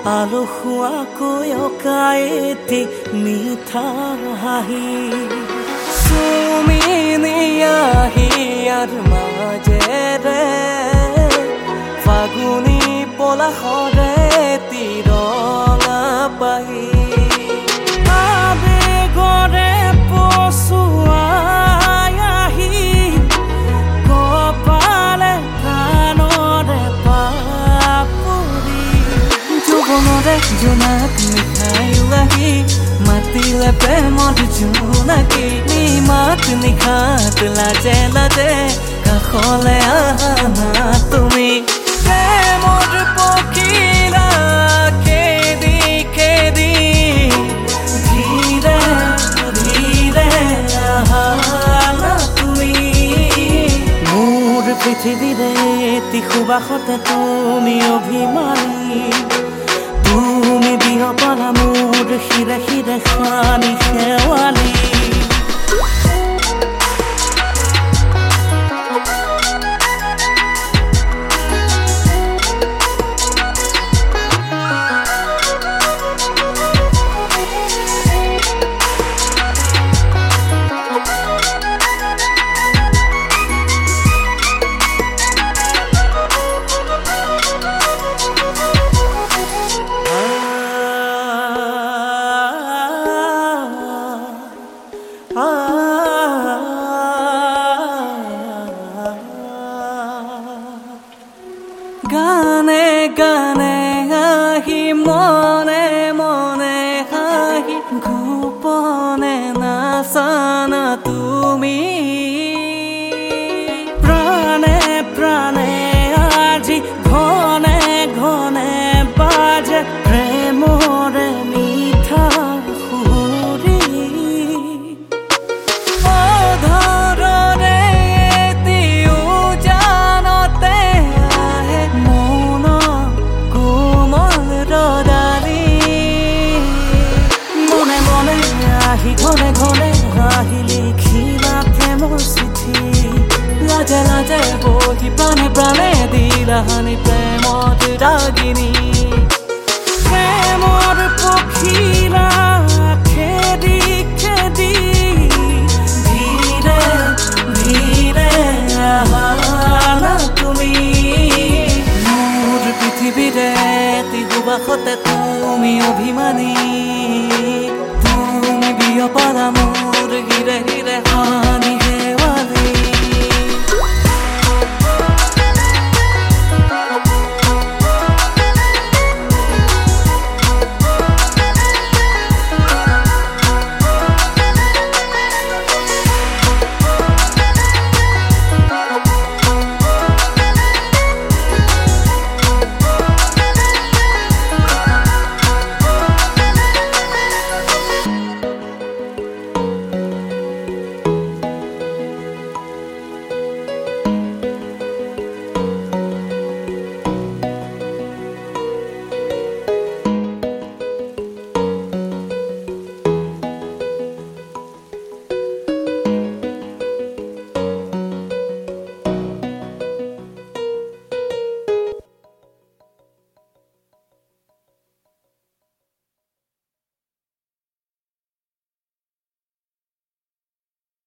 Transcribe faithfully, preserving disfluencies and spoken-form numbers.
আলসুৱাকৈ অকাই এটি মিঠা হাঁহি চুমি নিয়াহিয়াৰ মাজেৰে ফাগুনী পলাশৰে তিৰঙা পাহি আবেগৰে পচুৱাই আহি কপালে কাণৰে পাপৰি যৌৱনৰে জোনাক মিঠাইও আহি মাতিলে প্ৰেমত জোনাকী নিমাত নিশাত লাজে লাজে কাষলে আহা তুমি প্ৰেমত পখিলা খেদি খেদি ধীৰে ধীৰে আহা তুমি মোৰ পৃথিৱীৰে এটি সুবাসতে তুমি অভিমানী তুমি বিহপলা মোৰ শিৰে শিৰে খানি শেৱালি গানে গানে আহি মনে মনে আহি গোপনে নাচানা তুমি প্ৰাণে প্ৰাণে আজি ঘনে ঘনে বাজে প্ৰেমৰে মিঠা সুৰি অধৰৰে এটিও জানতে আহে মন কোমল ৰদালি মনে মনে আহি ঘনে ঘনে আহি লিখিলা প্ৰেমৰ চিঠি লাজে লাজে বহি প্ৰাণে প্ৰাণে দিলাহানি প্ৰেমত ৰাগিনী প্ৰেমৰ পখিলা খেদি খেদি ধীৰে ধীৰে আহা তুমি মোৰ পৃথিৱীৰে এটি সুবাসতে তুমি অভিমানী তুমি বিয়পালা